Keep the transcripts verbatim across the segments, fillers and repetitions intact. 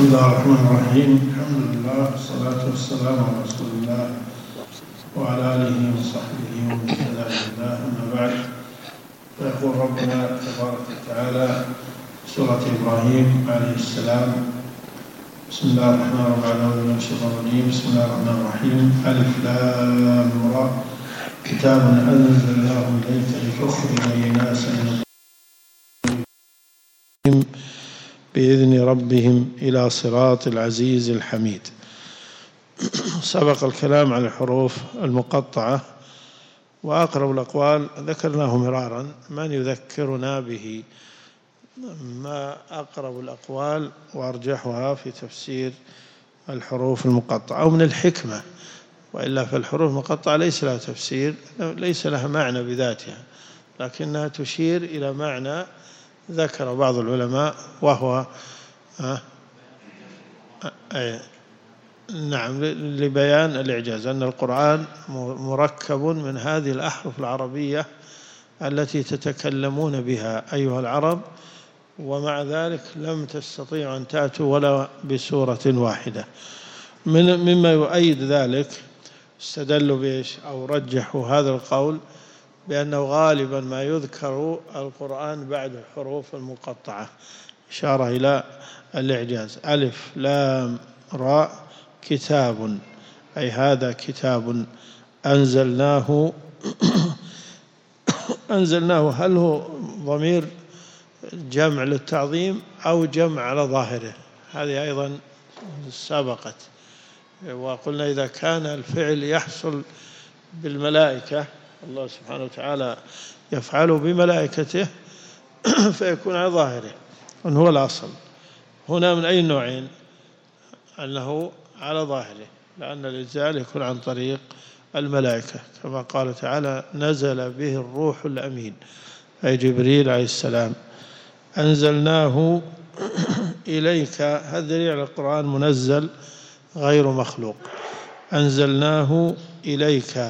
بسم الله الرحمن الرحيم. الحمد لله والصلاة والسلام على رسول الله وعلى آله وصحبه ومن اهتدى بهداه، أما بعد، فيقول ربنا تبارك وتعالى سورة إبراهيم عليه السلام: بسم الله الرحمن الرحيم الشيطان الرجيم بسم الله الرحمن الرحيم ألف لام را كتاب أنزلناه إليك لتخرج الناس من بإذن ربهم إلى صراط العزيز الحميد. سبق الكلام عن الحروف المقطعة، وأقرب الأقوال ذكرناه مرارا. من يذكرنا به؟ ما أقرب الأقوال وأرجحها في تفسير الحروف المقطعة أو من الحكمة؟ وإلا فالحروف المقطعة ليس لها تفسير، ليس لها معنى بذاتها، لكنها تشير إلى معنى ذكر بعض العلماء، وهو آه آه نعم لبيان الإعجاز، أن القرآن مركب من هذه الأحرف العربية التي تتكلمون بها أيها العرب، ومع ذلك لم تستطيعوا أن تأتوا ولا بسورة واحدة. من مما يؤيد ذلك استدلوا بإيش أو رجحوا هذا القول بأنه غالبا ما يذكر القرآن بعد الحروف المقطعة، إشارة إلى الإعجاز. ألف لام راء كتاب، أي هذا كتاب أنزلناه أنزلناه هل هو ضمير جمع للتعظيم أو جمع على ظاهره؟ هذه أيضا سبقت، وقلنا إذا كان الفعل يحصل بالملائكة، الله سبحانه وتعالى يفعله بملائكته، فيكون على ظاهره، وأن هو الأصل. هنا من أي نوعين؟ أنه على ظاهره، لأن الإنزال يكون عن طريق الملائكة، كما قال تعالى: نزل به الروح الأمين، أي جبريل عليه السلام. أنزلناه إليك، هذا دليل على القرآن منزل غير مخلوق. أنزلناه إليك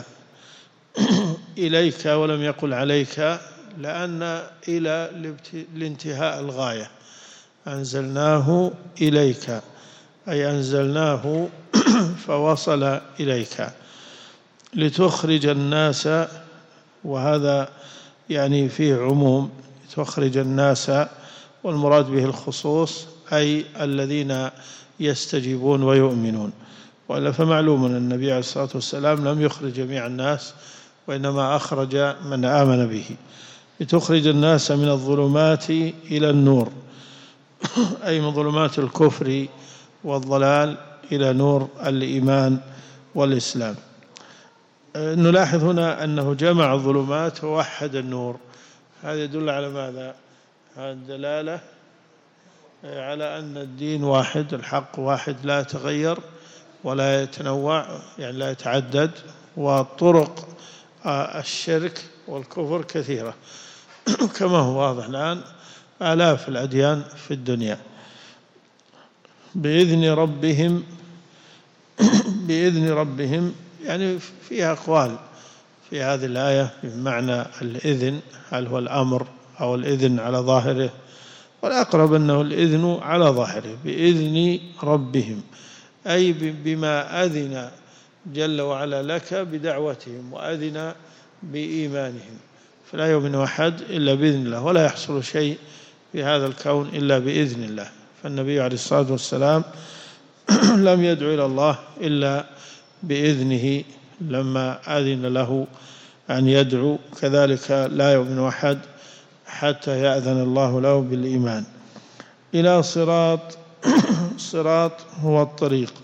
إليك ولم يقل عليك، لأن إلى لانتهاء الغاية. أنزلناه إليك أي أنزلناه فوصل إليك لتخرج الناس، وهذا يعني فيه عموم، تخرج الناس، والمراد به الخصوص، أي الذين يستجيبون ويؤمنون. وإلا فمعلوم أن النبي عليه الصلاة والسلام لم يخرج جميع الناس، وإنما أخرج من آمن به. لتخرج الناس من الظلمات إلى النور، أي من ظلمات الكفر والضلال إلى نور الإيمان والإسلام. نلاحظ هنا أنه جمع الظلمات ووحد النور. هذا يدل على ماذا؟ هذا الدلالة على أن الدين واحد، الحق واحد لا يتغير ولا يتنوع، يعني لا يتعدد، وطرق الشرك والكفر كثيرة كما هو واضح الآن، آلاف الأديان في الدنيا. بإذن ربهم بإذن ربهم يعني فيها أقوال في هذه الآية بمعنى الإذن، هل هو الأمر أو الإذن على ظاهره؟ والأقرب أنه الإذن على ظاهره. بإذن ربهم أي بما أذن جل وعلا لك بدعوتهم وأذن بإيمانهم، فلا يؤمن أحد إلا بإذن الله، ولا يحصل شيء في هذا الكون إلا بإذن الله. فالنبي عليه الصلاة والسلام لم يدعو إلى الله إلا بإذنه لما أذن له أن يدعو، كذلك لا يؤمن أحد حتى يأذن الله له بالإيمان. إلى صراط الصراط هو الطريق.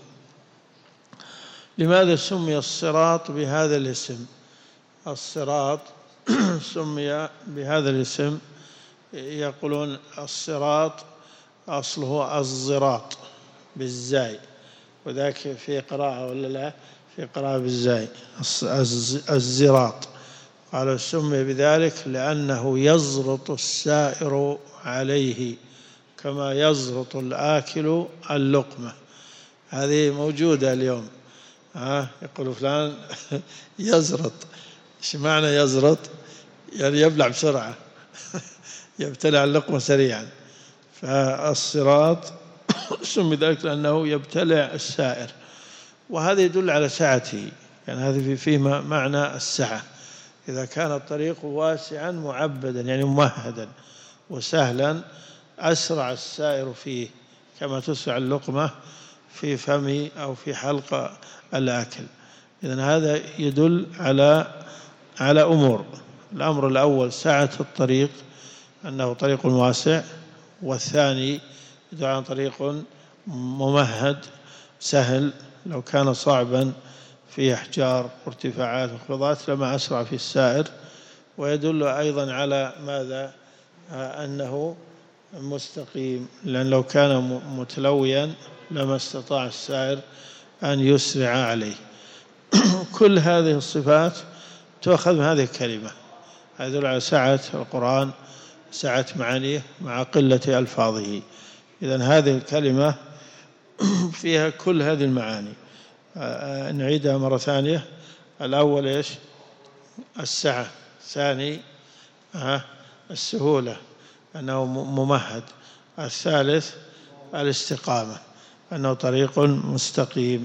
لماذا سمي الصراط بهذا الاسم؟ الصراط سمي بهذا الاسم، يقولون الصراط أصله الزراط بالزاي، وذاك في قراءة ولا لا؟ في قراءة بالزاي، الزراط. قالوا سمي بذلك لأنه يزرط السائر عليه كما يزرط الآكل اللقمة. هذه موجودة اليوم، ها يقول فلان يزرط. إيش معنى يزرط؟ يعني يبلع بسرعة يبتلع اللقمة سريعا. فالصراط سمي ذلك لأنه يبتلع السائر، وهذا يدل على سعته، يعني هذا فيه معنى السعة. إذا كان الطريق واسعا معبدا يعني ممهدا وسهلا أسرع السائر فيه، كما تسرع اللقمة في فم أو في حلق الآكل. إذن هذا يدل على على أمور. الأمر الأول سعة الطريق، أنه طريق واسع، والثاني يدل على طريق ممهد سهل، لو كان صعبا فيه أحجار وارتفاعات وخفضات لما أسرع في السائر. ويدل أيضا على ماذا؟ أنه مستقيم، لأن لو كان متلويا لما استطاع السائر أن يسرع عليه. كل هذه الصفات تؤخذ من هذه الكلمة، هذا يدل على سعة القرآن، سعة معانيه مع قلة ألفاظه. إذن هذه الكلمة فيها كل هذه المعاني. نعيدها مرة ثانية. الأول إيش؟ السعة. ثاني السهولة، أنه ممهد. الثالث الاستقامة، أنه طريق مستقيم.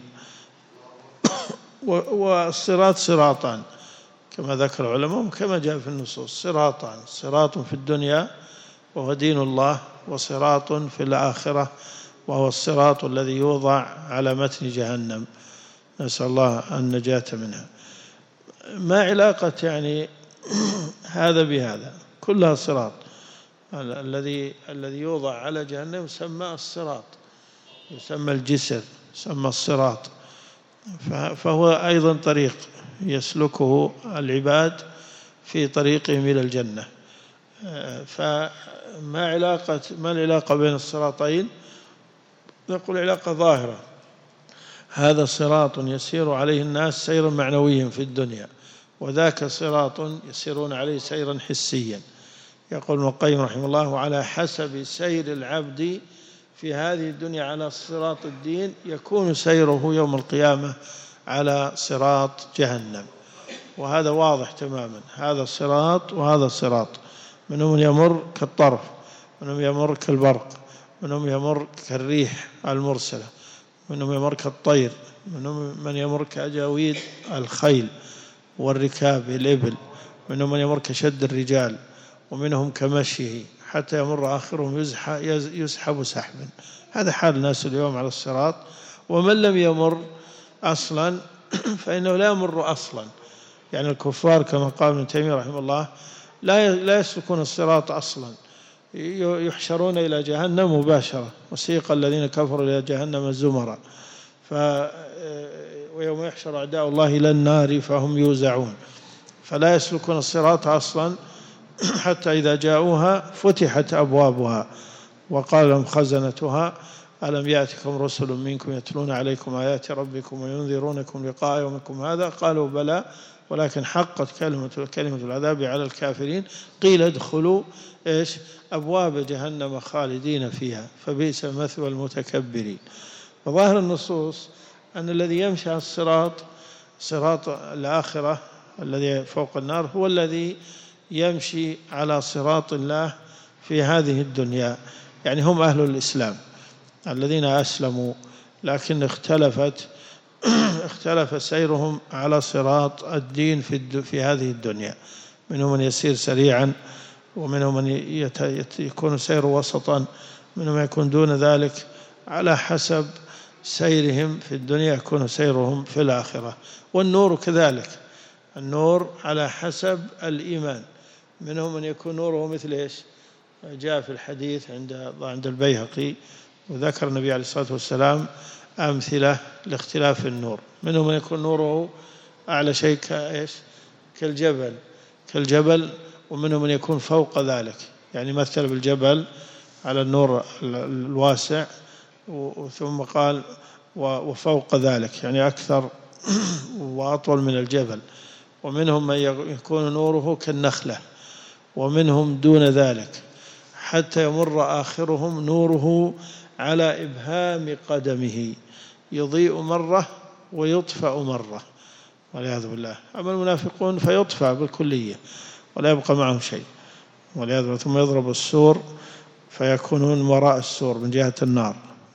والصراط صراطان كما ذكر العلماء كما جاء في النصوص، صراطان: صراط في الدنيا وهو دين الله، وصراط في الآخرة وهو الصراط الذي يوضع على متن جهنم، نسأل الله النجاة منها. ما علاقة يعني هذا بهذا؟ كلها صراط. الذي الذي يوضع على جهنم يسمى الصراط، يسمى الجسر، يسمى الصراط، فهو أيضا طريق يسلكه العباد في طريقهم إلى الجنة. فما علاقة ما العلاقة بين الصراطين؟ نقول علاقة ظاهرة. هذا صراط يسير عليه الناس سيرا معنويا في الدنيا، وذاك صراط يسيرون عليه سيرا حسيا. يقول ابن القيم رحمه الله: على حسب سير العبد في هذه الدنيا على صراط الدين يكون سيره يوم القيامة على صراط جهنم. وهذا واضح تماما، هذا صراط وهذا صراط. منهم من يمر كالطرف، منهم يمر كالبرق، منهم يمر كالريح المرسلة، منهم يمر كالطير، منهم من يمر كأجاويد الخيل والركاب الإبل، منهم من يمر كشد الرجال، ومنهم كمشيه، حتى يمر آخرهم يسحب سحبا. هذا حال الناس اليوم على الصراط. ومن لم يمر أصلا فإنه لا يمر أصلا. يعني الكفار كما قال ابن تيمية رحمه الله لا لا يسلكون الصراط أصلا، يحشرون إلى جهنم مباشرة. وسيق الذين كفروا إلى جهنم زمرا، ف ويوم يحشر أعداء الله إلى النار فهم يوزعون. فلا يسلكون الصراط أصلا حتى إذا جاءوها فتحت أبوابها وقال لهم خزنتها: ألم يأتكم رسل منكم يتلون عليكم آيات ربكم وينذرونكم لقاء يومكم هذا؟ قالوا بلى ولكن حقت كلمة كلمة العذاب على الكافرين. قيل ادخلوا إيش أبواب جهنم خالدين فيها فبئس مثوى المتكبرين. وظاهر النصوص أن الذي يمشي على الصراط، صراط الآخرة الذي فوق النار، هو الذي يمشي على صراط الله في هذه الدنيا. يعني هم أهل الإسلام الذين أسلموا، لكن اختلفت اختلف سيرهم على صراط الدين في في هذه الدنيا. منهم من يسير سريعا، ومنهم من يكون سير وسطا، منهم يكون دون ذلك. على حسب سيرهم في الدنيا يكون سيرهم في الآخرة. والنور كذلك، النور على حسب الإيمان. منهم من يكون نوره مثل إيش؟ جاء في الحديث عند عند البيهقي، وذكر النبي عليه الصلاة والسلام أمثلة لاختلاف النور. منهم من يكون نوره أعلى شيء كإيش؟ كالجبل كالجبل ومنهم من يكون فوق ذلك، يعني مثل بالجبل على النور الواسع، ثم قال وفوق ذلك يعني أكثر وأطول من الجبل. ومنهم من يكون نوره كالنخلة، ومنهم دون ذلك، حتى يمر آخرهم نوره على إبهام قدمه، يضيء مرة ويطفأ مرة والعياذ بالله. أما المنافقون فيطفأ بالكلية ولا يبقى معهم شيء والعياذ بالله. ثم يضرب السور فيكونون وراء السور من جهة النار،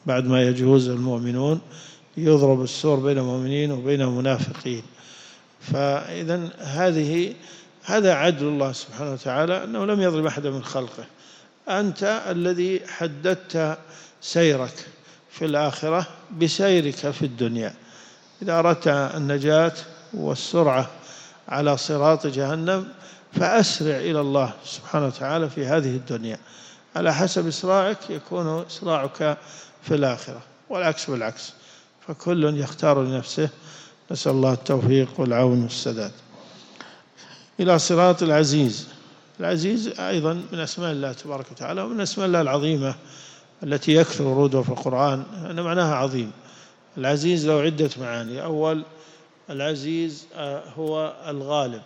بعد ما يجوز المؤمنون يضرب السور بين المؤمنين وبين المنافقين. فإذا هذه هذا عدل الله سبحانه وتعالى أنه لم يظلم أحدا من خلقه. أنت الذي حددت سيرك في الآخرة بسيرك في الدنيا. إذا أردت النجاة والسرعة على صراط جهنم فأسرع إلى الله سبحانه وتعالى في هذه الدنيا، على حسب إسراعك يكون إسراعك في الآخرة، والعكس بالعكس، فكل يختار لنفسه. نسأل الله التوفيق والعون والسداد. إلى صراط العزيز. العزيز أيضا من أسماء الله تبارك وتعالى، ومن أسماء الله العظيمة التي يكثر ورودها في القرآن، أن معناها عظيم. العزيز له عدة معاني. أول، العزيز هو الغالب،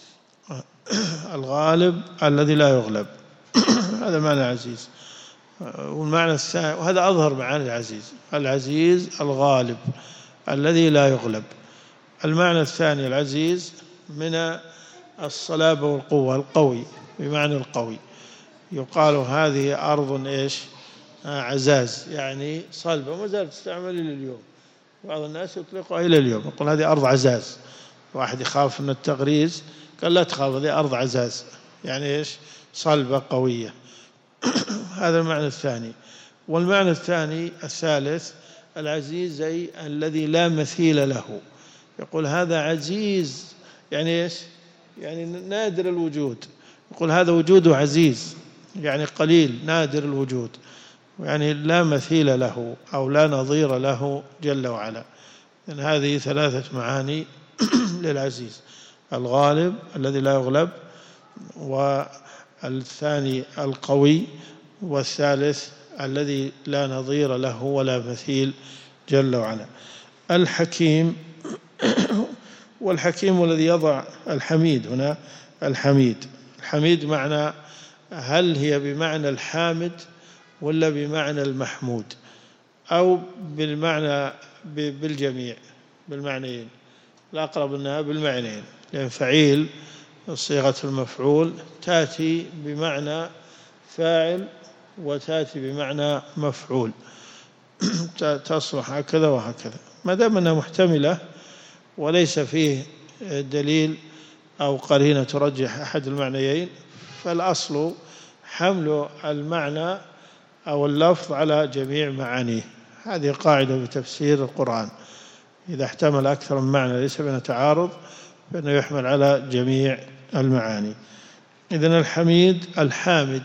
الغالب الذي لا يغلب، هذا معنى عزيز. والمعنى الثاني، وهذا أظهر معاني العزيز، العزيز الغالب الذي لا يغلب. المعنى الثاني، العزيز من الصلابة والقوة، القوي بمعنى القوي. يقال هذه أرض إيش؟ عزاز، يعني صلبة، وما زالت تستعمل إلى اليوم. بعض الناس يطلقها إلى اليوم، يقول هذه أرض عزاز. واحد يخاف من التغريز قال لا تخاف، هذه أرض عزاز، يعني إيش؟ صلبة قوية. هذا المعنى الثاني. والمعنى الثاني الثالث، العزيز أي الذي لا مثيل له. يقول هذا عزيز، يعني إيش؟ يعني نادر الوجود. يقول هذا وجوده عزيز، يعني قليل نادر الوجود، يعني لا مثيل له أو لا نظير له جل وعلا. إن هذه ثلاثة معاني للعزيز: الغالب الذي لا يغلب، والثاني القوي، والثالث الذي لا نظير له ولا مثيل جل وعلا. الحكيم، والحكيم الذي يضع الحميد هنا، الحميد. الحميد معنى، هل هي بمعنى الحامد ولا بمعنى المحمود، أو بالمعنى بالجميع، بالمعنيين؟ الأقرب أنها بالمعنيين، لأن فعيل صيغة المفعول تأتي بمعنى فاعل وتأتي بمعنى مفعول، تصلح هكذا وهكذا. ما دام أنها محتملة وليس فيه دليل أو قرينة ترجح أحد المعنيين، فالأصل حمل المعنى أو اللفظ على جميع معانيه. هذه قاعدة بتفسير القرآن، إذا احتمل أكثر من معنى ليس بين تعارض فإنه يحمل على جميع المعاني. إذن الحميد الحامد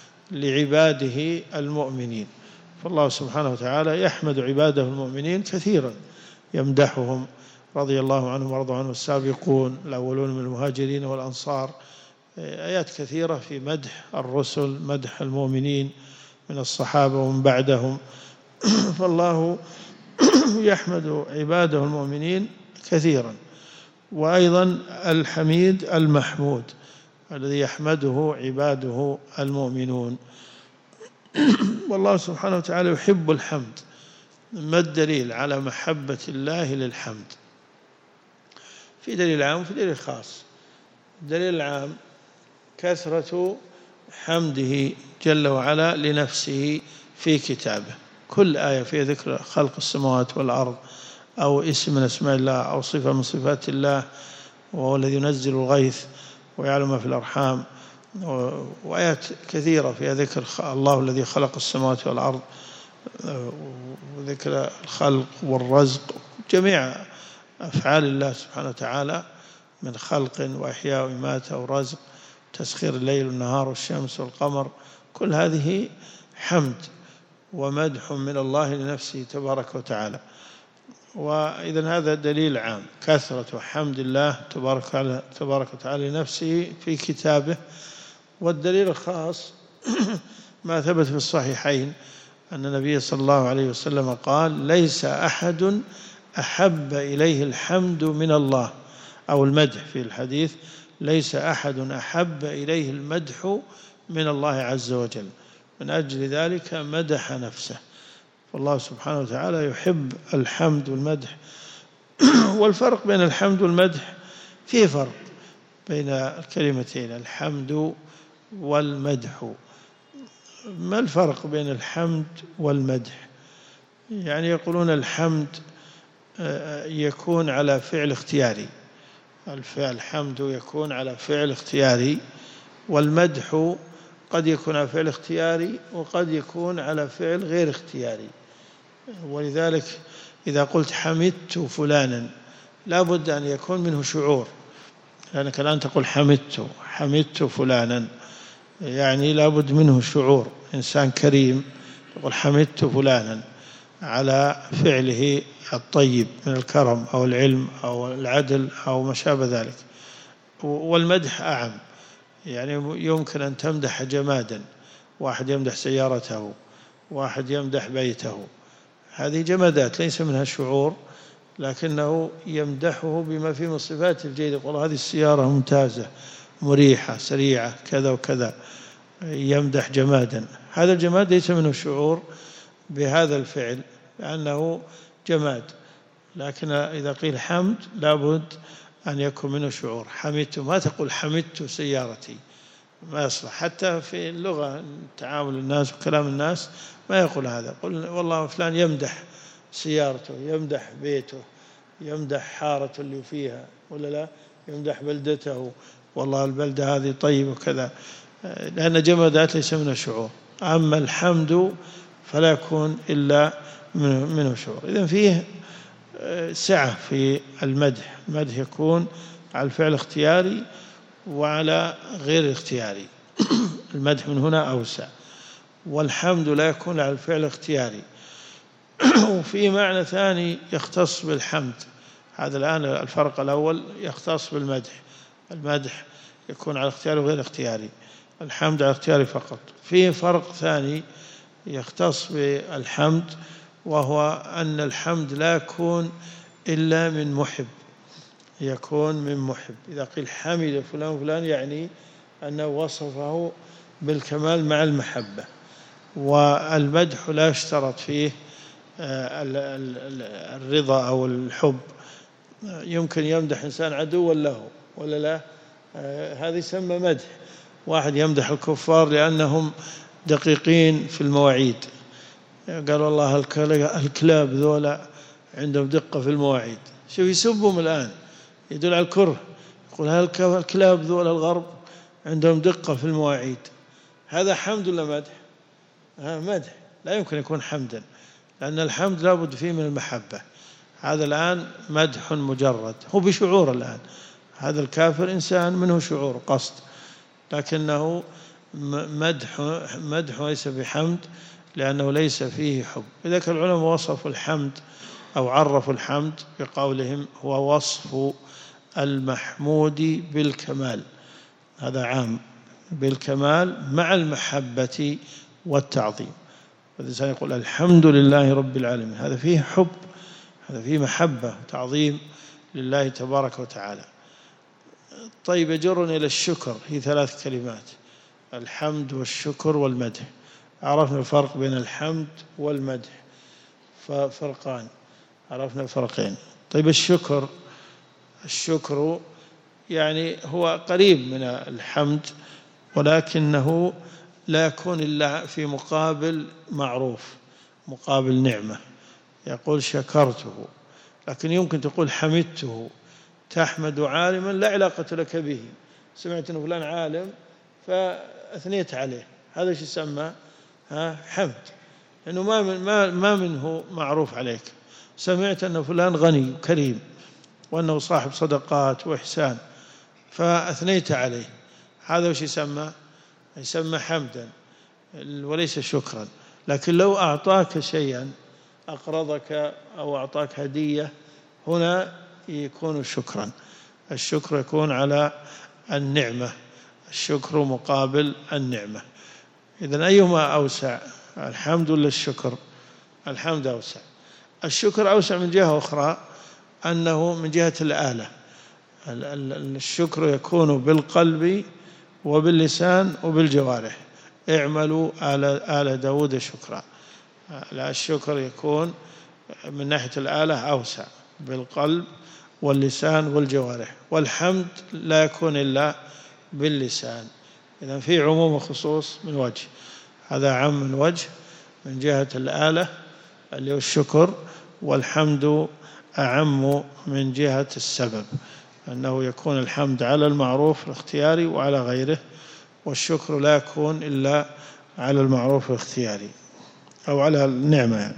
لعباده المؤمنين، فالله سبحانه وتعالى يحمد عباده المؤمنين كثيرا، يمدحهم رضي الله عنهم ورضوا عنه السابقون الأولون من المهاجرين والأنصار. آيات كثيرة في مدح الرسل، مدح المؤمنين من الصحابة ومن بعدهم. فالله يحمد عباده المؤمنين كثيرا. وأيضا الحميد المحمود الذي يحمده عباده المؤمنون. والله سبحانه وتعالى يحب الحمد. ما الدليل على محبة الله للحمد؟ في دليل عام وفي دليل خاص. الدليل العام كثرة حمده جل وعلا لنفسه في كتابه. كل آية فيها ذكر خلق السماوات والأرض، أو اسم من أسماء الله، أو صفة من صفات الله، وهو الذي ينزل الغيث ويعلم ما في الأرحام، وآيات كثيرة فيها ذكر الله الذي خلق السماوات والأرض، وذكر الخلق والرزق، جميع أفعال الله سبحانه وتعالى من خلق وإحياء وإماتة ورزق، تسخير الليل والنهار والشمس والقمر، كل هذه حمد ومدح من الله لنفسه تبارك وتعالى. وإذن هذا دليل عام، كثرة حمد الله تبارك تبارك وتعالى لنفسه في كتابه. والدليل الخاص ما ثبت في الصحيحين أن النبي صلى الله عليه وسلم قال: ليس أحد أحب إليه الحمد من الله، أو المدح في الحديث: ليس أحد أحب إليه المدح من الله عز وجل. من أجل ذلك مدح نفسه. فالله سبحانه وتعالى يحب الحمد والمدح. والفرق بين الحمد والمدح، فيه فرق بين الكلمتين الحمد والمدح. ما الفرق بين الحمد والمدح؟ يعني يقولون الحمد يكون على فعل اختياري، الحمد يكون على فعل اختياري، والمدح قد يكون على فعل اختياري وقد يكون على فعل غير اختياري. ولذلك إذا قلت حمدت فلانا لا بد أن يكون منه شعور، لأنك الآن تقول حمدت حمدت فلانا، يعني لا بد منه شعور. إنسان كريم يقول حمدت فلانا على فعله الطيب من الكرم أو العلم أو العدل أو ما شابه ذلك. والمدح أعم، يعني يمكن أن تمدح جمادا، واحد يمدح سيارته، واحد يمدح بيته، هذه جمادات ليس منها شعور، لكنه يمدحه بما فيه من صفات الجيدة، يقول هذه السيارة ممتازة مريحة سريعة كذا وكذا، يمدح جمادا. هذا الجماد ليس منه شعور بهذا الفعل لأنه جماد، لكن إذا قيل حمد لابد أن يكون منه شعور. حمدت، ما تقول حمدت سيارتي، ما يصلح. حتى في اللغة تعامل الناس وكلام الناس ما يقول هذا، قل والله فلان يمدح سيارته، يمدح بيته، يمدح حارة اللي فيها، ولا لا يمدح بلدته، والله البلدة هذه طيبة وكذا، لأن جمادات ليس منها شعور. أما الحمد فلا يكون إلا منه شعور. إذن فيه سعة في المدح، المدح يكون على الفعل اختياري وعلى غير اختياري المدح من هنا أوسع، والحمد لا يكون على الفعل اختياري. وفي معنى ثاني يختص بالحمد، هذا الآن الفرق الأول يختص بالمدح، المدح يكون على اختياري وغير اختياري، الحمد على اختياري فقط. في فرق ثاني يختص بالحمد، وهو أن الحمد لا يكون إلا من محب، يكون من محب. إذا قيل حمد فلان فلان يعني أنه وصفه بالكمال مع المحبة. والمدح لا يشترط فيه الرضا أو الحب، يمكن يمدح إنسان عدوا له ولا لا، هذا يسمى مدح. واحد يمدح الكفار لأنهم دقيقين في المواعيد، قال والله الكلاب ذولا عندهم دقة في المواعيد، شوف يسبهم الآن، يدل على الكره، يقول الكلاب ذولا الغرب عندهم دقة في المواعيد. هذا حمد ولا مدح؟ ها مدح، لا يمكن يكون حمدا، لأن الحمد لا بد فيه من المحبة. هذا الآن مدح مجرد، هو بشعور الآن، هذا الكافر إنسان منه شعور قصد، لكنه مدح مدح ليس بحمد لأنه ليس فيه حب. لذلك العلماء وصفوا الحمد أو عرفوا الحمد بقولهم هو وصف المحمود بالكمال، هذا عام، بالكمال مع المحبة والتعظيم. والإنسان يقول الحمد لله رب العالمين، هذا فيه حب، هذا فيه محبة تعظيم لله تبارك وتعالى. طيب، يجرني إلى الشكر، هي ثلاث كلمات، الحمد والشكر والمدح. عرفنا الفرق بين الحمد والمدح، ففرقان، عرفنا الفرقين. طيب الشكر، الشكر يعني هو قريب من الحمد، ولكنه لا يكون إلا في مقابل معروف، مقابل نعمة، يقول شكرته. لكن يمكن تقول حمدته، تحمد عالما لا علاقة لك به، سمعت أنه فلان عالم فأثنيت عليه، هذا شو يسمى؟ ها حمد، لأنه ما من ما ما منه معروف عليك. سمعت أن فلان غني كريم وأنه صاحب صدقات وإحسان فأثنيت عليه، هذا وش يسمى؟ يسمى حمدا وليس شكرا. لكن لو أعطاك شيئا، أقرضك أو أعطاك هدية، هنا يكون شكرا. الشكر يكون على النعمة، الشكر مقابل النعمة. إذن أيهما أوسع، الحمد ولا الشكر؟ الحمد أوسع. الشكر أوسع من جهة أخرى، أنه من جهة الآلة، الشكر يكون بالقلب وباللسان وبالجوارح، اعملوا آل, آل داود شكرا. لا، الشكر يكون من ناحية الآلة أوسع، بالقلب واللسان والجوارح. والحمد لا يكون إلا باللسان. إذن في عموم وخصوص من وجه، هذا عام من وجه من جهة الآلة، اللي هو الشكر، والحمد أعم من جهة السبب، أنه يكون الحمد على المعروف الاختياري وعلى غيره، والشكر لا يكون إلا على المعروف الاختياري أو على النعمة يعني.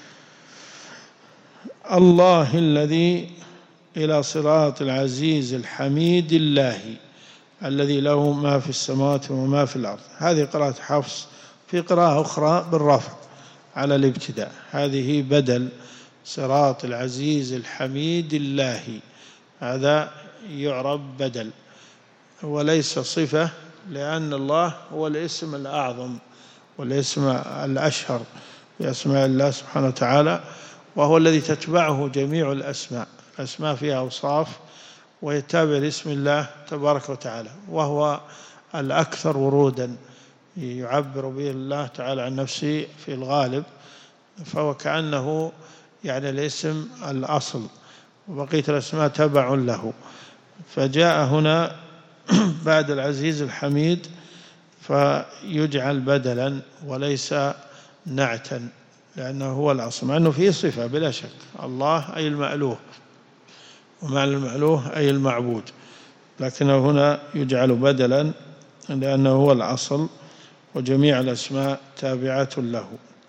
الله الذي إلى صراط العزيز الحميد الله الذي له ما في السماوات وما في الأرض. هذه قراءة حفص. في قراءة أخرى بالرفع على الابتداء، هذه بدل صراط العزيز الحميد الله، هذا يعرب بدل وليس صفة، لأن الله هو الاسم الأعظم والاسم الأشهر بأسماء الله سبحانه وتعالى، وهو الذي تتبعه جميع الأسماء. الأسماء فيها أوصاف ويتابع لاسم الله تبارك وتعالى، وهو الأكثر ورودا، يعبر به الله تعالى عن نفسه في الغالب، فهو كأنه يعني الاسم الأصل، وبقية الأسماء تبع له. فجاء هنا بعد العزيز الحميد فيجعل بدلا وليس نعتا، لأنه هو الأصل، مع أنه فيه صفة بلا شك، الله أي المألوه، ومعنى المألوه أي المعبود، لكنه هنا يجعل بدلا لأنه هو الأصل، وجميع الأسماء تابعة له.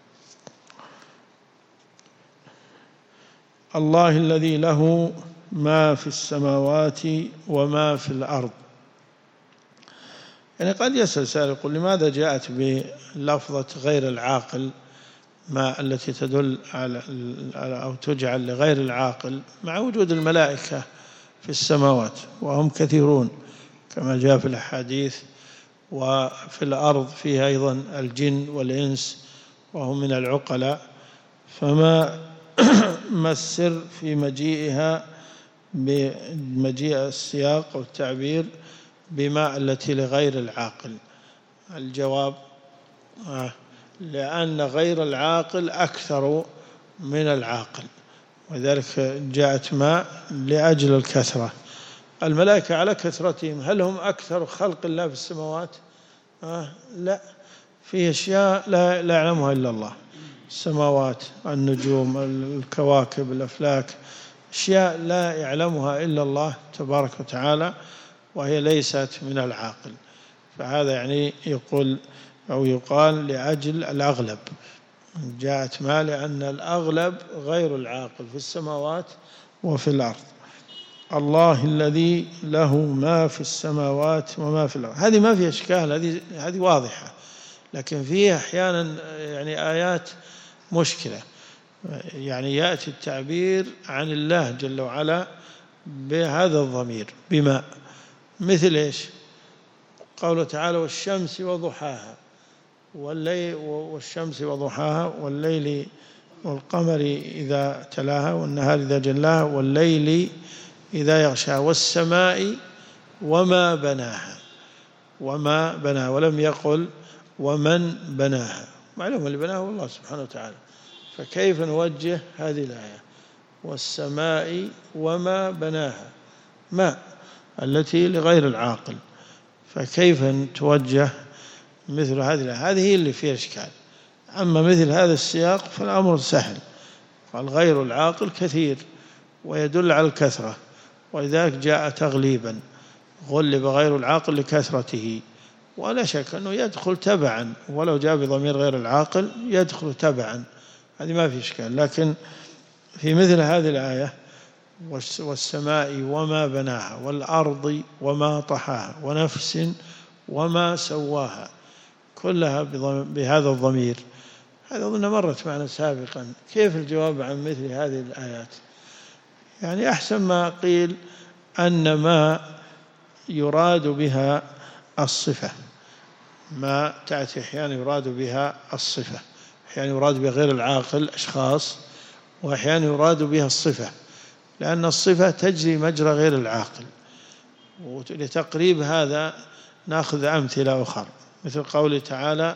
الله الذي له ما في السماوات وما في الأرض. يعني قد يسأل سائل يقول لماذا جاءت بلفظة غير العاقل ما التي تدل على أو تجعل لغير العاقل، مع وجود الملائكة في السماوات وهم كثيرون كما جاء في الأحاديث، وفي الأرض فيها أيضا الجن والإنس وهم من العقلاء، فما ما السر في مجيئها بمجيء السياق والتعبير بما التي لغير العاقل؟ الجواب آه لأن غير العاقل أكثر من العاقل، وذلك جاءت ما لأجل الكثرة. الملائكة على كثرتهم هل هم أكثر خلق الله في السماوات؟ آه لا، في أشياء لا, لا يعلمها إلا الله، السماوات، النجوم، الكواكب، الأفلاك، أشياء لا يعلمها إلا الله تبارك وتعالى، وهي ليست من العاقل. فهذا يعني يقول أو يقال لأجل الأغلب، جاءت ما لأن الأغلب غير العاقل في السماوات وفي الأرض. الله الذي له ما في السماوات وما في الأرض، هذه ما فيها إشكال، هذه هذه واضحة، لكن فيها أحيانا يعني آيات مشكلة، يعني يأتي التعبير عن الله جل وعلا بهذا الضمير بما، مثل إيش؟ قوله تعالى والشمس وضحاها والليل والشمس وضحاها والليل والقمر إذا تلاها والنهار إذا جلاها والليل إذا يغشاها والسماء وما بناها وما بناها، ولم يقل ومن بناها، معلوم اللي بناه الله سبحانه وتعالى، فكيف نوجه هذه الآية والسماء وما بناها، ما التي لغير العاقل، فكيف توجه مثل هذه الآية؟ هذه هي اللي فيها إشكال. أما مثل هذا السياق فالأمر سهل، قال غير العاقل كثير ويدل على الكثرة، ولذلك جاء تغليبا، غلب غير العاقل لكثرته، ولا شك أنه يدخل تبعا، ولو جاء بضمير غير العاقل يدخل تبعا، هذه ما في إشكال. لكن في مثل هذه الآية والسماء وما بناها والأرض وما طحاها ونفس وما سواها، كلها بهذا الضمير، هذا أظن مرت معنا سابقا. كيف الجواب عن مثل هذه الآيات؟ يعني أحسن ما قيل أن ما يراد بها الصفة، ما تأتي أحيانا يراد بها الصفة، أحيانا يراد بها غير العاقل أشخاص، وأحيانا يراد بها الصفة، لأن الصفة تجري مجرى غير العاقل. ولتقريب هذا نأخذ أمثلة أخرى، مثل قوله تعالى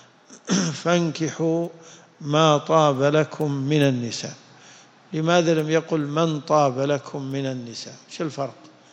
فانكحوا ما طاب لكم من النساء. لماذا لم يقل من طاب لكم من النساء؟ شو الفرق؟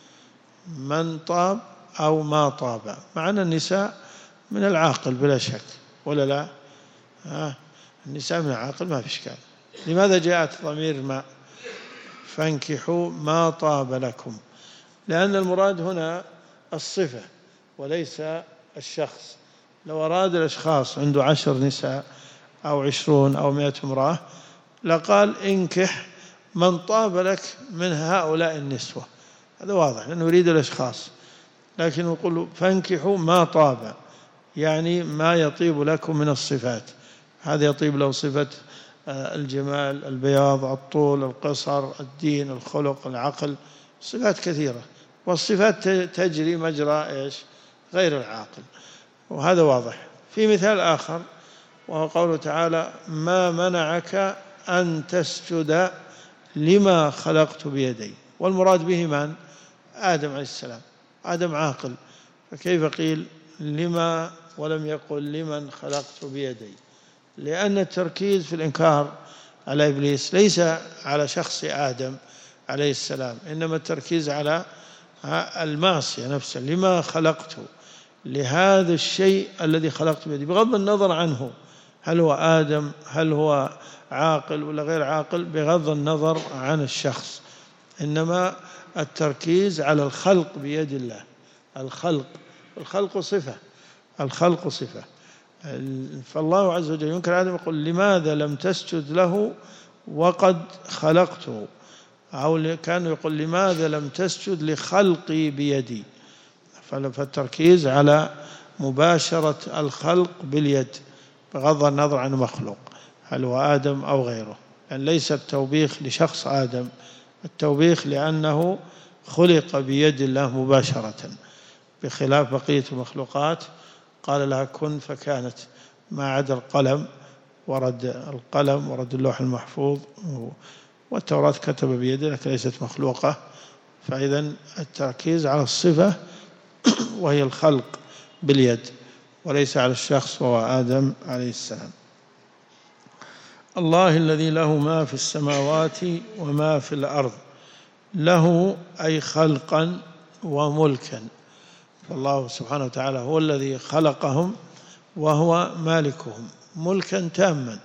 من طاب أو ما طاب، مع أن النساء من العاقل بلا شك، ولا لا؟ ها النساء من العاقل ما في إشكال، لماذا جاءت ضمير ما؟ فانكحوا ما طاب لكم، لأن المراد هنا الصفة وليس الشخص. لو أراد الأشخاص عنده عشر نساء أو عشرون أو مئة امرأة لقال انكح من طاب لك من هؤلاء النسوة، هذا واضح لأنه يريد الأشخاص. لكن يقول فانكحوا ما طاب، يعني ما يطيب لكم من الصفات. هذا يطيب له صفة الجمال، البياض، الطول، القصر، الدين، الخلق، العقل، صفات كثيرة، والصفات تجري مجرى إيش؟ غير العاقل، وهذا واضح. في مثال آخر وهو قوله تعالى ما منعك أن تسجد لما خلقت بيدي، والمراد به من؟ آدم عليه السلام. آدم عاقل، فكيف قيل لما ولم يقل لمن خلقت بيدي؟ لأن التركيز في الإنكار على إبليس ليس على شخص آدم عليه السلام، إنما التركيز على المعصية نفسها. لما خلقت لهذا الشيء الذي خلقت بيدي، بغض النظر عنه هل هو آدم هل هو عاقل ولا غير عاقل، بغض النظر عن الشخص، إنما التركيز على الخلق بيد الله. الخلق الخلق صفة الخلق صفة فالله عز وجل ينكر آدم يقول لماذا لم تسجد له وقد خلقته، أو كان يقول لماذا لم تسجد لخلقي بيدي. فالتركيز على مباشرة الخلق باليد بغض النظر عن مخلوق هل هو آدم أو غيره، لأن ليس التوبيخ لشخص آدم، التوبيخ لأنه خلق بيد الله مباشرة، بخلاف بقية المخلوقات قال لها كن فكانت، ما عدا القلم ورد القلم ورد اللوح المحفوظ، والتوراة كتب بيده لكن ليست مخلوقة. فإذا التركيز على الصفة وهي الخلق باليد وليس على الشخص وهو آدم عليه السلام. الله الذي له ما في السماوات وما في الأرض، له أي خلقا وملكا، فالله سبحانه وتعالى هو الذي خلقهم وهو مالكهم ملكا تاما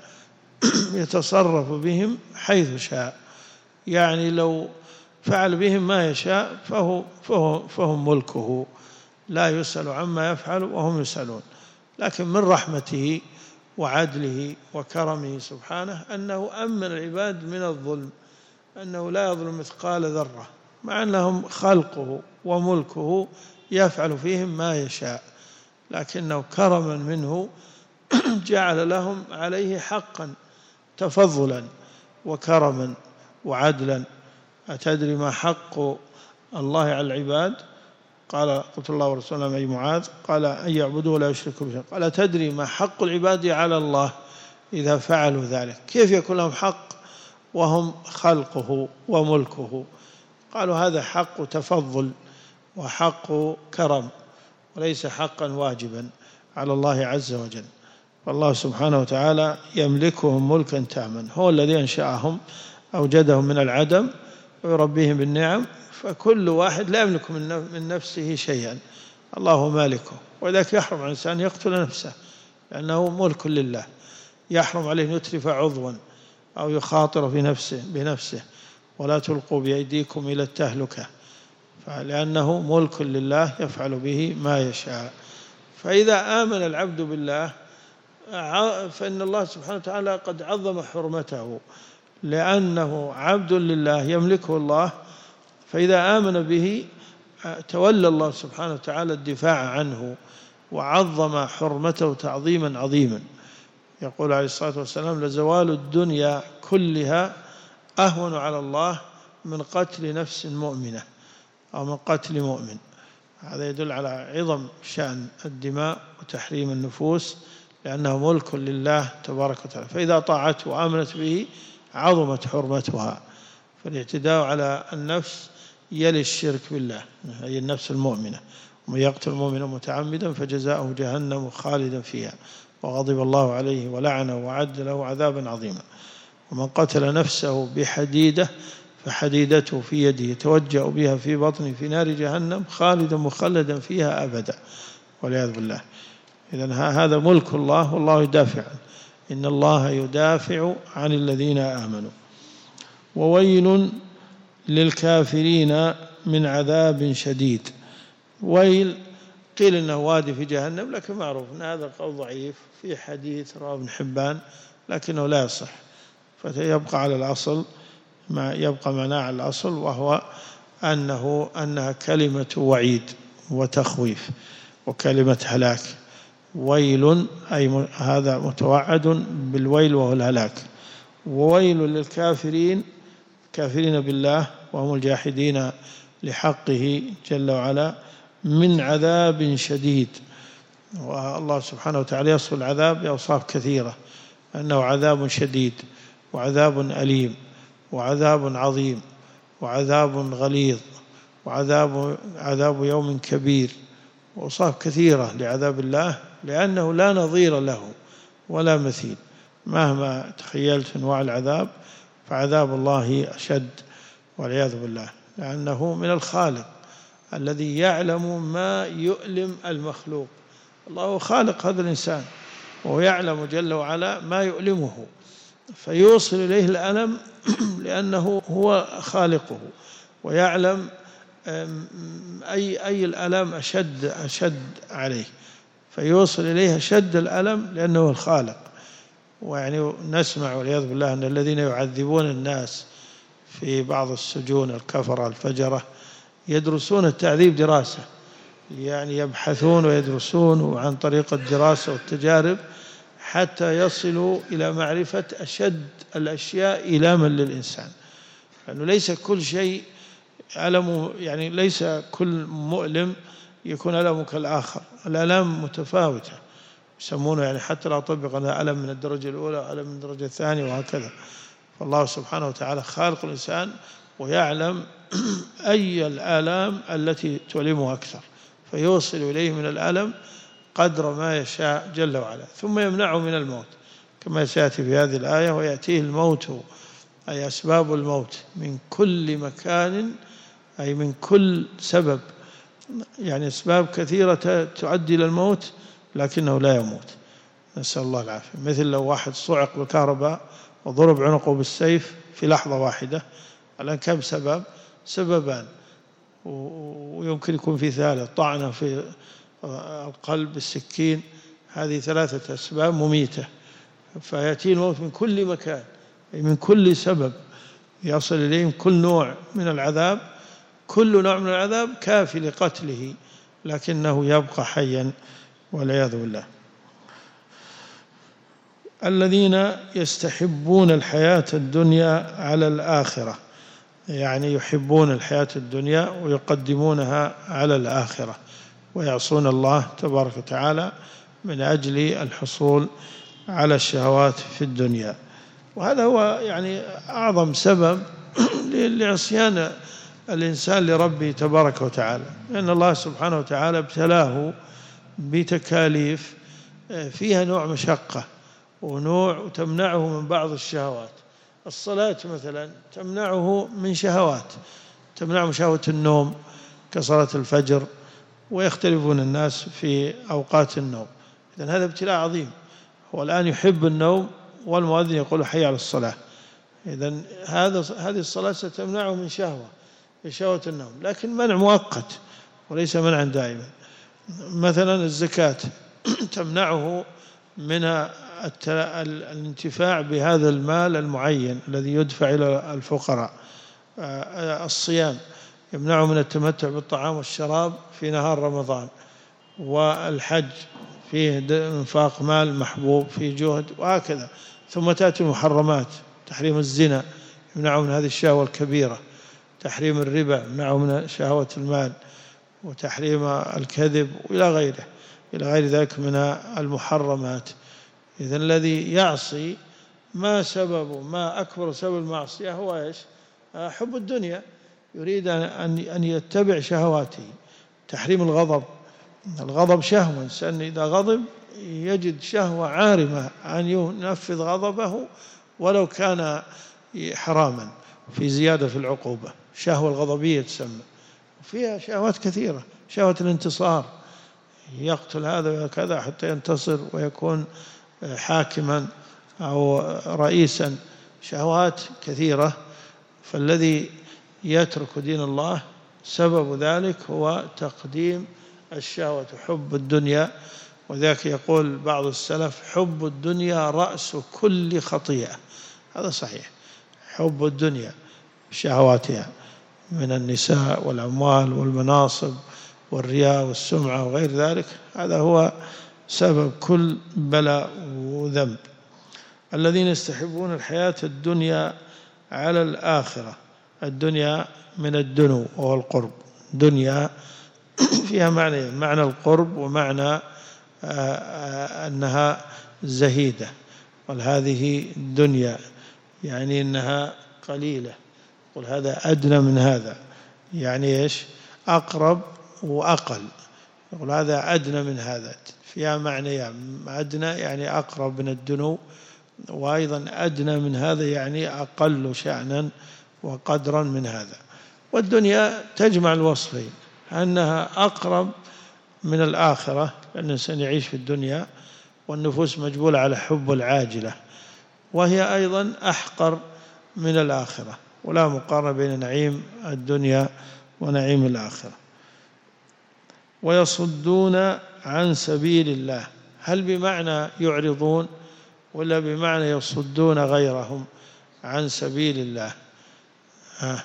يتصرف بهم حيث شاء، يعني لو فعل بهم ما يشاء فهو فهو فهم ملكه، لا يسأل عما يفعل وهم يسألون. لكن من رحمته وعدله وكرمه سبحانه أنه أمن العباد من الظلم، أنه لا يظلم مثقال ذرة، مع أنهم خلقه وملكه يفعل فيهم ما يشاء، لكنه كرما منه جعل لهم عليه حقا تفضلا وكرما وعدلا. أتدري ما حق الله على العباد؟ قال قلت الله ورسوله أي معاذ، قال أن يعبدوه ولا يشركوا به. قال أتدري ما حق العباد على الله إذا فعلوا ذلك؟ كيف يكون لهم حق وهم خلقه وملكه؟ قالوا هذا حق تفضل وحق كرم وليس حقا واجبا على الله عز وجل. فالله سبحانه وتعالى يملكهم ملكا تاما، هو الذي أنشأهم أوجدهم من العدم ويربيهم بالنعم، فكل واحد لا يملك من نفسه شيئا، الله مالكه. ولذلك يحرم على الإنسان يقتل نفسه لأنه ملك لله، يحرم عليه أن يتلف عضوا أو يخاطر في نفسه بنفسه، ولا تلقوا بأيديكم إلى التهلكة، لأنه ملك لله يفعل به ما يشاء. فإذا آمن العبد بالله فإن الله سبحانه وتعالى قد عظم حرمته، لأنه عبد لله يملكه الله، فإذا آمن به تولى الله سبحانه وتعالى الدفاع عنه وعظم حرمته تعظيما عظيما. يقول عليه الصلاة والسلام لزوال الدنيا كلها أهون على الله من قتل نفس مؤمنة أو من قتل مؤمن. هذا يدل على عظم شأن الدماء وتحريم النفوس، لأنه ملك لله تبارك وتعالى، فإذا طاعته وآمنت به عظمت حرمتها. فالاعتداء على النفس يلي الشرك بالله، أي النفس المؤمنة، ومن يقتل مؤمنا متعمدا فجزاؤه جهنم خالدا فيها وغضب الله عليه ولعنه وأعد له عذابا عظيما. ومن قتل نفسه بحديدة فحديدته في يده يتوجأ بها في بطنه في نار جهنم خالدا مخلدا فيها أبدا والعياذ بالله. إذن هذا ملك الله والله يدافع عنه. إن الله يدافع عن الذين آمنوا. وويل للكافرين من عذاب شديد. ويل قيل إنه وادي في جهنم، لكن معروف أن هذا قول ضعيف في حديث رواه ابن حبان لكنه لا يصح، فيبقى على الأصل، ما يبقى معناه على الأصل، وهو أنه أنها كلمة وعيد وتخويف وكلمة هلاك. ويل أي هذا متوعد بالويل وهو الهلاك. وويل للكافرين، كافرين بالله وهم الجاحدين لحقه جل وعلا، من عذاب شديد. والله سبحانه وتعالى يصف العذاب بأوصاف كثيرة، أنه عذاب شديد وعذاب أليم وعذاب عظيم وعذاب غليظ وعذاب عذاب يوم كبير، وأوصاف كثيرة لعذاب الله، لأنه لا نظير له ولا مثيل. مهما تخيلت أنواع العذاب فعذاب الله أشد والعياذ بالله، لأنه من الخالق الذي يعلم ما يؤلم المخلوق. الله خالق هذا الإنسان وهو يعلم جل وعلا ما يؤلمه، فيوصل إليه الألم لأنه هو خالقه ويعلم أي أي الألم أشد أشد عليه، فيوصل إليه أشد الألم لأنه الخالق. ويعني نسمع والعياذ بالله أن الذين يعذبون الناس في بعض السجون، الكفرة الفجرة، يدرسون التعذيب دراسة، يعني يبحثون ويدرسون عن طريق الدراسة والتجارب حتى يصلوا إلى معرفة أشد الأشياء إلاما للإنسان، لأنه ليس كل شيء ألم، يعني ليس كل مؤلم يكون ألمه كالآخر، الآلام متفاوتة يسمونه، يعني حتى لا طبق أنها ألم من الدرجة الأولى وألم من الدرجة الثانية وهكذا. فالله سبحانه وتعالى خالق الإنسان ويعلم أي الآلام التي تؤلمه أكثر، فيوصل إليه من الألم قدر ما يشاء جل وعلا، ثم يمنعه من الموت كما سيأتي في هذه الآية. ويأتيه الموت أي أسباب الموت من كل مكان، أي من كل سبب، يعني أسباب كثيرة تؤدي إلى الموت لكنه لا يموت، نسأل الله العافية. مثل لو واحد صعق بالكهرباء وضرب عنقه بالسيف في لحظة واحدة، الآن كم سبب؟ سببان، ويمكن يكون في ثالث، طعنة في القلب بالسكين، هذه ثلاثة أسباب مميتة، فيأتي الموت من كل مكان، من كل سبب يصل إليهم كل نوع من العذاب. كل نوع من العذاب كافي لقتله لكنه يبقى حيا والعياذ بالله. الذين يستحبون الحياة الدنيا على الآخرة، يعني يحبون الحياة الدنيا ويقدمونها على الآخرة ويعصون الله تبارك وتعالى من أجل الحصول على الشهوات في الدنيا. وهذا هو يعني أعظم سبب لعصيان الإنسان لربه تبارك وتعالى، لأن الله سبحانه وتعالى ابتلاه بتكاليف فيها نوع مشقة ونوع تمنعه من بعض الشهوات. الصلاة مثلا تمنعه من شهوات، تمنعه من شهوة النوم كصلاة الفجر، ويختلفون الناس في أوقات النوم. إذن هذا ابتلاء عظيم، هو الآن يحب النوم والمؤذن يقول حي على الصلاة، إذن هذا هذه الصلاة ستمنعه من شهوة، شهوة النوم، لكن منع مؤقت وليس منعا دائما. مثلا الزكاة تمنعه من الانتفاع بهذا المال المعين الذي يدفع إلى الفقراء. الصيام يمنعه من التمتع بالطعام والشراب في نهار رمضان، والحج فيه انفاق مال محبوب فيه جهد، وهكذا. ثم تأتي المحرمات، تحريم الزنا يمنعه من هذه الشهوة الكبيرة، تحريم الربا يمنعه من شهوة المال، وتحريم الكذب وإلى غيره إلى غير ذلك من المحرمات. إذن الذي يعصي ما سبب ما أكبر سبب المعصية هو إيش؟ حب الدنيا، يريد أن أن يتبع شهواته. تحريم الغضب، الغضب شهوة، الإنسان إذا غضب يجد شهوة عارمة أن ينفذ غضبه ولو كان حراما، في زيادة في العقوبة، شهوة الغضبية تسمى. فيها شهوات كثيرة، شهوة الانتصار، يقتل هذا وكذا حتى ينتصر ويكون حاكما أو رئيسا شهوات كثيرة، فالذي يترك دين الله سبب ذلك هو تقديم الشهوة، حب الدنيا. وذاك يقول بعض السلف: حب الدنيا رأس كل خطيئة. هذا صحيح، حب الدنيا شهواتها من النساء والأموال والمناصب والرياء والسمعة وغير ذلك، هذا هو سبب كل بلاء وذنب. الذين يستحبون الحياة الدنيا على الآخرة. الدنيا من الدنو وهو القرب، دنيا فيها معنى معنى القرب ومعنى أنها زهيدة، وهذه دنيا يعني أنها قليلة. قل هذا أدنى من هذا، يعني إيش؟ أقرب وأقل. يقول هذا أدنى من هذا، فيها معنى يعني أدنى يعني أقرب من الدنو، وأيضا أدنى من هذا يعني أقل شأنا وقدرا من هذا. والدنيا تجمع الوصفين، أنها أقرب من الآخرة لأن الإنسان يعيش في الدنيا والنفوس مجبولة على حب العاجلة، وهي أيضا أحقر من الآخرة، ولا مقارنة بين نعيم الدنيا ونعيم الآخرة. ويصدون عن سبيل الله، هل بمعنى يعرضون ولا بمعنى يصدون غيرهم عن سبيل الله؟ ها.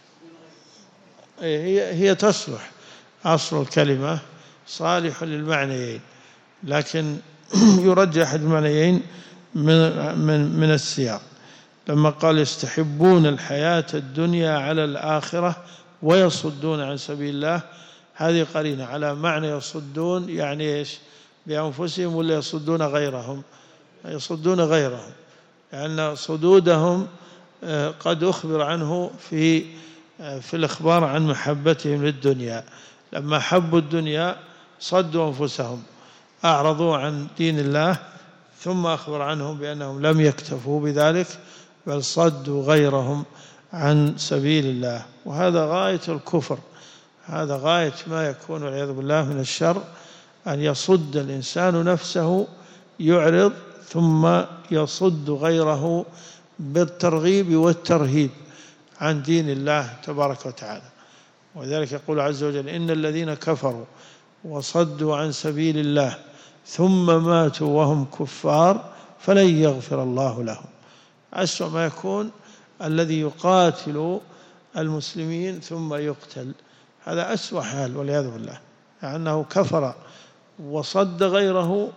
هي هي تصلح، أصل الكلمة صالح للمعنيين، لكن يرجح المعنيين من من من السياق. لما قال يستحبون الحياة الدنيا على الآخرة ويصدون عن سبيل الله، هذه قرينة على معنى يصدون، يعني إيش؟ بأنفسهم ولا يصدون غيرهم؟ يصدون غيرهم، لأن صدودهم قد أخبر عنه في في الإخبار عن محبتهم للدنيا. لما حبوا الدنيا صدوا أنفسهم، أعرضوا عن دين الله، ثم أخبر عنهم بأنهم لم يكتفوا بذلك بل صدوا غيرهم عن سبيل الله. وهذا غاية الكفر، هذا غاية ما يكون والعياذ بالله من الشر، أن يصد الإنسان نفسه، يعرض ثم يصد غيره بالترغيب والترهيب عن دين الله تبارك وتعالى. وذلك يقول عز وجل: إن الذين كفروا وصدوا عن سبيل الله ثم ماتوا وهم كفار فلن يغفر الله لهم. أسوأ ما يكون الذي يقاتل المسلمين ثم يقتل، هذا أسوأ حال والعياذ بالله، لأنه كفر وصد غيره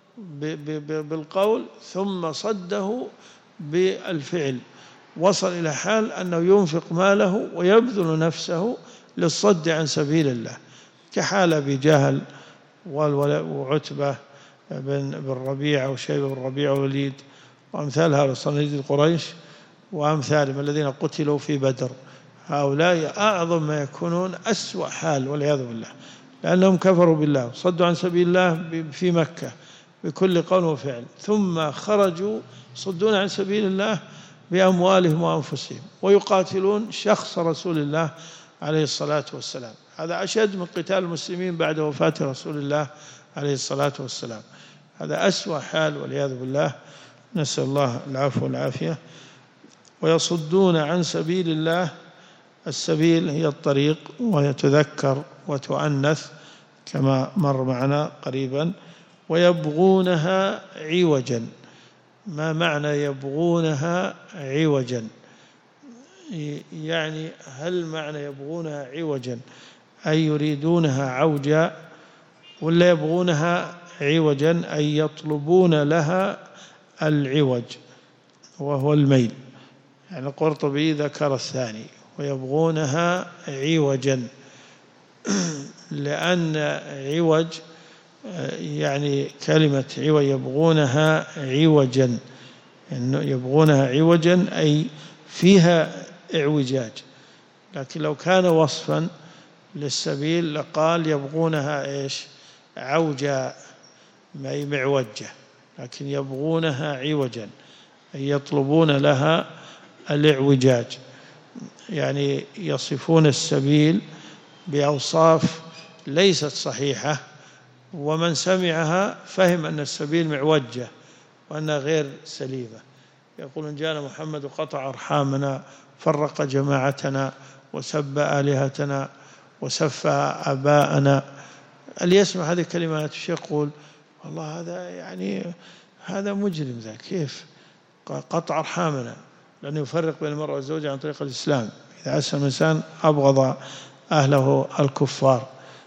بالقول ثم صده بالفعل، وصل إلى حال أنه ينفق ماله ويبذل نفسه للصد عن سبيل الله، كحال أبي جهل وعتبة بن ربيعة وشيبة بن ربيعة والوليد وأمثال هؤلاء صناديد قريش وأمثالهم الذين قتلوا في بدر. هؤلاء أعظم ما يكونون أسوأ حال والعياذ بالله، لأنهم كفروا بالله صدوا عن سبيل الله في مكة بكل قول وفعل، ثم خرجوا صدون عن سبيل الله بأموالهم وأنفسهم، ويقاتلون شخص رسول الله عليه الصلاة والسلام. هذا أشد من قتال المسلمين بعد وفاة رسول الله عليه الصلاة والسلام. هذا أسوأ حال والعياذ بالله، نسأل الله العفو والعافية. ويصدون عن سبيل الله، السبيل هي الطريق، وهي تذكر وتؤنث كما مر معنا قريبا. ويبغونها عوجا، ما معنى يبغونها عوجا؟ يعني هل معنى يبغونها عوجا أي يريدونها عوجا، ولا يبغونها عوجا أي يطلبون لها العوج وهو الميل؟ يعني القرطبي ذكر الثاني، ويبغونها عوجا، لأن عوج يعني كلمة عوج يبغونها عوجا، إنه يبغونها عوجا أي فيها اعوجاج. لكن لو كان وصفا للسبيل لقال يبغونها إيش؟ عوجا، ما هي معوجة، لكن يبغونها عوجا أي يطلبون لها الاعوجاج، يعني يصفون السبيل بأوصاف ليست صحيحة، ومن سمعها فهم أن السبيل معوجة وأنها غير سليمة. يقولون جاءنا محمد وقطع أرحامنا، فرق جماعتنا، وسب آلهتنا، وسفه آباءنا. اللي يسمع هذه الكلمات الشيخ يقول والله هذا يعني هذا مجرم، ذا كيف قطع أرحامنا؟ لأنه يفرق بين المرأة والزوجة عن طريق الإسلام. إذا أسلم الإنسان أبغض أهله الكفار.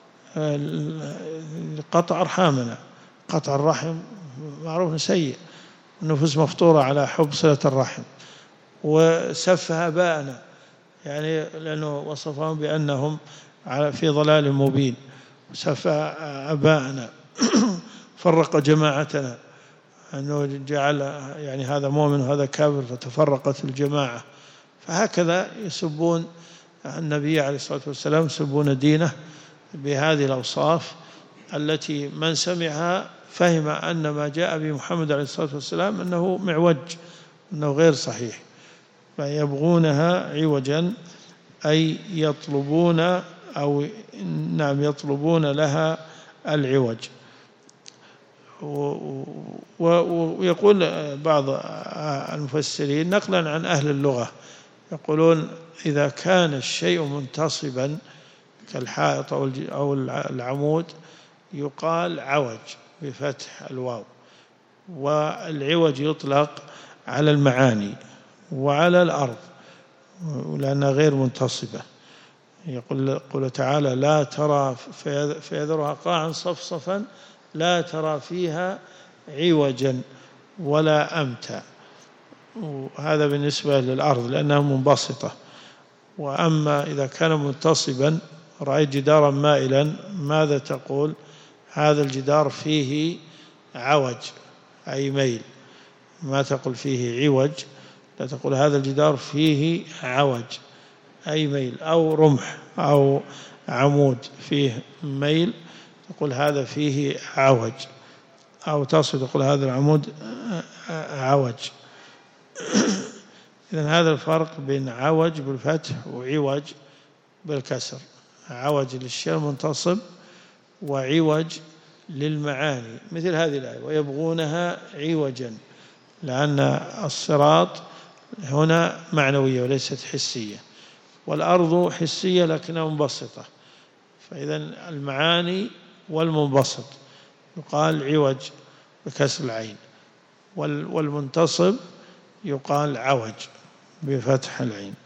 قطع أرحامنا، قطع الرحم معروف سيء، النفوس مفطورة على حب صلة الرحم. وسفه آباءنا، يعني لأنه وصفهم بأنهم في ضلال مبين. سفه آباءنا فرق جماعتنا، أنه جعل يعني هذا مؤمن وهذا كافر فتفرقت الجماعة. فهكذا يسبون النبي عليه الصلاة والسلام، يسبون دينه بهذه الأوصاف التي من سمعها فهم أن ما جاء به محمد عليه الصلاة والسلام أنه معوج، أنه غير صحيح. فيبغونها عوجا أي يطلبون أو نعم يطلبون لها العوج. ويقول بعض المفسرين نقلا عن أهل اللغة يقولون إذا كان الشيء منتصبا كالحائط أو العمود يقال عوج بفتح الواو. والعوج يطلق على المعاني وعلى الأرض لأنها غير منتصبة. يقول قوله تعالى لا ترى فيذرها قاعا صفصفا لا ترى فيها عوجا ولا أمتا. وهذا بالنسبة للأرض لأنها منبسطة. وأما إذا كان منتصبا رأيت جدارا مائلا ماذا تقول؟ هذا الجدار فيه عوج أي ميل، ما تقول فيه عوج، لا تقول هذا الجدار فيه عوج أي ميل، أو رمح أو عمود فيه ميل تقول هذا فيه عوج، أو تصل تقول هذا العمود عوج. إذن هذا الفرق بين عوج بالفتح وعوج بالكسر. عوج للشيء المنتصب وعوج للمعاني، مثل هذه الآية ويبغونها عوجا، لأن الصراط هنا معنوية وليست حسية، والأرض حسية لكنها منبسطة. فإذا المعاني والمنبسط يقال عوج بكسر العين، والمنتصب يقال عوج بفتح العين.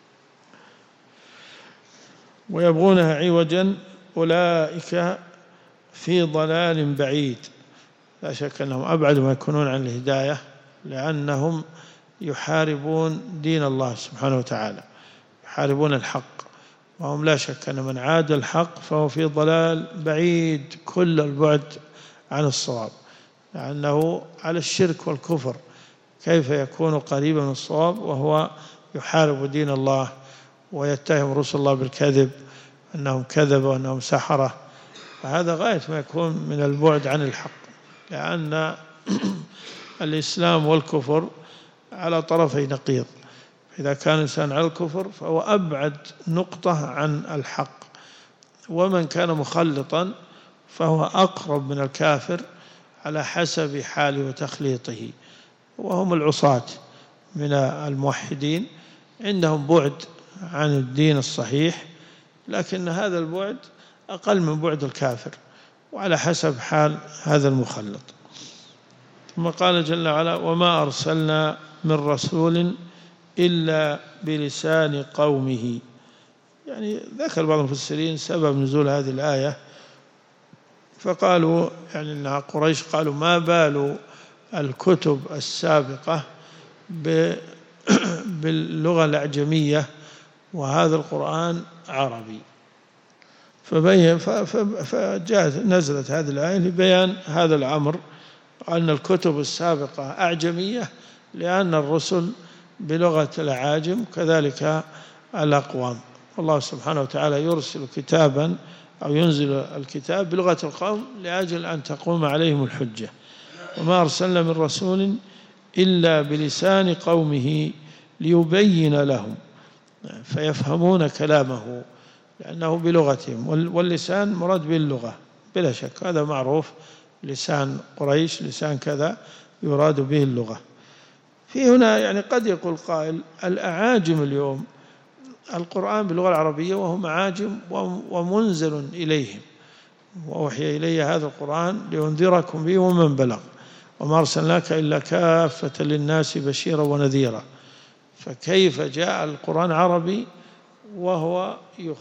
ويبغونها عوجا أولئك في ضلال بعيد. لا شك أنهم أبعد ما يكونون عن الهداية، لأنهم يحاربون دين الله سبحانه وتعالى، يحاربون الحق، وهم لا شك أن من عاد الحق فهو في ضلال بعيد كل البعد عن الصواب، لأنه على الشرك والكفر. كيف يكون قريبا من الصواب وهو يحارب دين الله ويتهم رسل الله بالكذب أنهم كذبوا وأنهم سحرة؟ فهذا غاية ما يكون من البعد عن الحق، لأن الإسلام والكفر على طرفي نقيض. إذا كان الإنسان على الكفر فهو أبعد نقطة عن الحق، ومن كان مخلطا فهو أقرب من الكافر على حسب حاله وتخليطه. وهم العصاة من الموحدين عندهم بعد عن الدين الصحيح، لكن هذا البعد أقل من بعد الكافر، وعلى حسب حال هذا المخلط. ثم قال جل وعلا وما أرسلنا من رسول إلا بلسان قومه. يعني ذكر بعض المفسرين سبب نزول هذه الآية، فقالوا يعني أنها قريش قالوا ما بال الكتب السابقة باللغة الأعجمية وهذا القرآن عربي. فبين فجاءت نزلت هذه الآية لبيان هذا الأمر، أن الكتب السابقة أعجمية لأن الرسل بلغة الأعاجم كذلك الأقوام. الله سبحانه وتعالى يرسل كتابا أو ينزل الكتاب بلغة القوم لأجل أن تقوم عليهم الحجة. وما أرسلنا من رسول إلا بلسان قومه ليبين لهم، فيفهمون كلامه لأنه بلغتهم، واللسان مراد باللغة بلا شك، هذا معروف، لسان قريش لسان كذا، يراد به اللغة. في هنا يعني قد يقول قائل الأعاجم اليوم القرآن باللغة العربية وهم أعاجم ومنزل إليهم، وأوحي إلي هذا القرآن لينذركم به ومن بلغ وما أرسلناك إلا كافة للناس بشيرا ونذيرا. فكيف جاء القرآن عربي وهو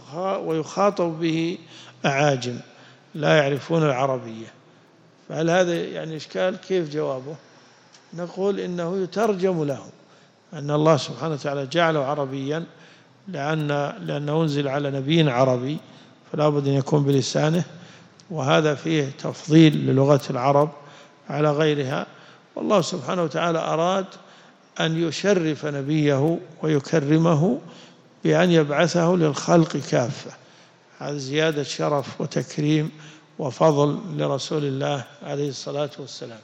ويخاطب به أعاجم لا يعرفون العربية؟ فهل هذا يعني إشكال؟ كيف جوابه؟ نقول إنه يترجم له أن الله سبحانه وتعالى جعله عربيا لأن لأنه أنزل على نبي عربي فلا بد أن يكون بلسانه، وهذا فيه تفضيل للغة العرب على غيرها. والله سبحانه وتعالى أراد أن يشرف نبيه ويكرمه بأن يبعثه للخلق كافة. هذا زيادة شرف وتكريم وفضل لرسول الله عليه الصلاة والسلام.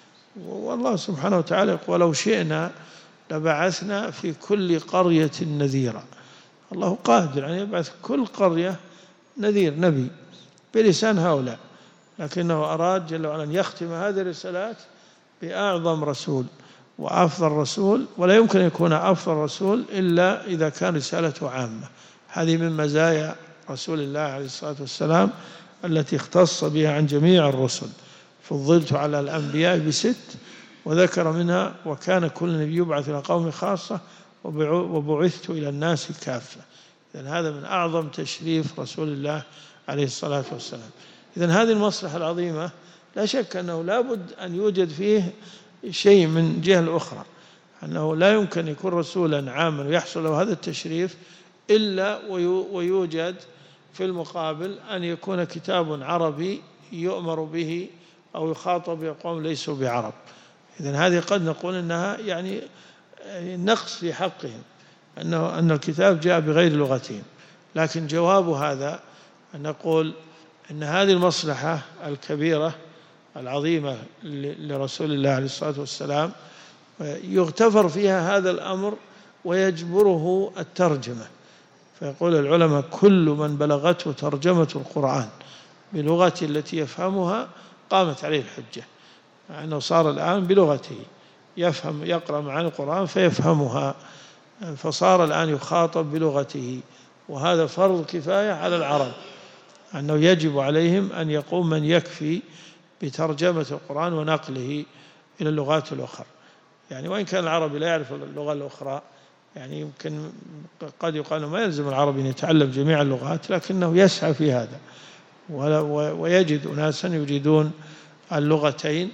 والله سبحانه وتعالى يقول ولو شئنا لبعثنا في كل قرية نذيرا. الله قادر أن يبعث كل قرية نذير نبي بلسان هؤلاء، لكنه أراد جل وعلا أن يختم هذه الرسالات بأعظم رسول وأفضل رسول، ولا يمكن أن يكون أفضل رسول إلا إذا كان رسالته عامة. هذه من مزايا رسول الله عليه الصلاة والسلام التي اختص بها عن جميع الرسل. فضلت على الأنبياء بست وذكر منها وكان كل نبي يبعث إلى قوم خاصة وبعثت إلى الناس كافة. إذن هذا من أعظم تشريف رسول الله عليه الصلاة والسلام. إذن هذه المصلحة العظيمة لا شك أنه لا بد أن يوجد فيه شيء من جهة الأخرى، أنه لا يمكن يكون رسولا عاما ويحصل له هذا التشريف إلا ويوجد في المقابل أن يكون كتاب عربي يؤمر به أو يخاطب بقوم ليسوا بعرب. إذن هذه قد نقول أنها يعني نقص في حقهم، أنه أن الكتاب جاء بغير لغتهم. لكن جواب هذا أن نقول أن هذه المصلحة الكبيرة العظيمة لرسول الله عليه الصلاة والسلام يغتفر فيها هذا الأمر ويجبره الترجمة. فيقول العلماء كل من بلغته ترجمة القرآن بلغة التي يفهمها قامت عليه الحجة، أنه صار الآن بلغته يفهم يقرأ معاني القرآن فيفهمها، فصار الآن يخاطب بلغته. وهذا فرض كفاية على العرب، أنه يجب عليهم أن يقوم من يكفي بترجمة القرآن ونقله إلى اللغات الأخرى. يعني وإن كان العربي لا يعرف اللغة الأخرى، يعني يمكن قد يقال ما يلزم العربي أن يتعلم جميع اللغات، لكنه يسعى في هذا ويجد أناسا يجيدون اللغتين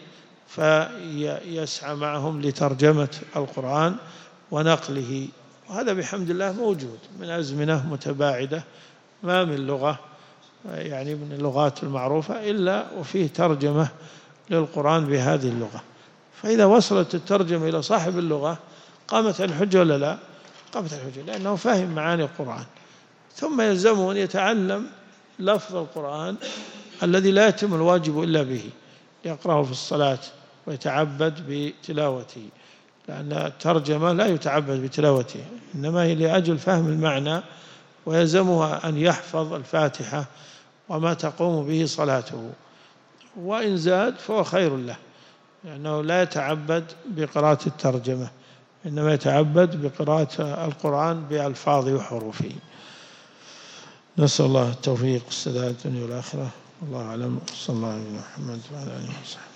فيسعى معهم لترجمة القرآن ونقله. وهذا بحمد الله موجود من أزمنة متباعدة، ما من لغة يعني من اللغات المعروفة إلا وفيه ترجمة للقرآن بهذه اللغة. فإذا وصلت الترجمة إلى صاحب اللغة قامت الحجة ولا لا؟ قامت الحجة، لأنه فهم معاني القرآن. ثم يلزمه أن يتعلم لفظ القرآن الذي لا يتم الواجب إلا به، يقرأه في الصلاة ويتعبد بتلاوته، لأن الترجمة لا يتعبد بتلاوته، إنما هي لأجل فهم المعنى، ويلزمها أن يحفظ الفاتحة وما تقوم به صلاته، وإن زاد فهو خير له، لأنه لا يتعبد بقراءة الترجمة، إنما يتعبد بقراءة القرآن بألفاظه وحروفه. نسأل الله التوفيق والسداد الدنيا والآخرة. الله أعلم. صلى الله عليه وسلم وعلى آله وصحبه.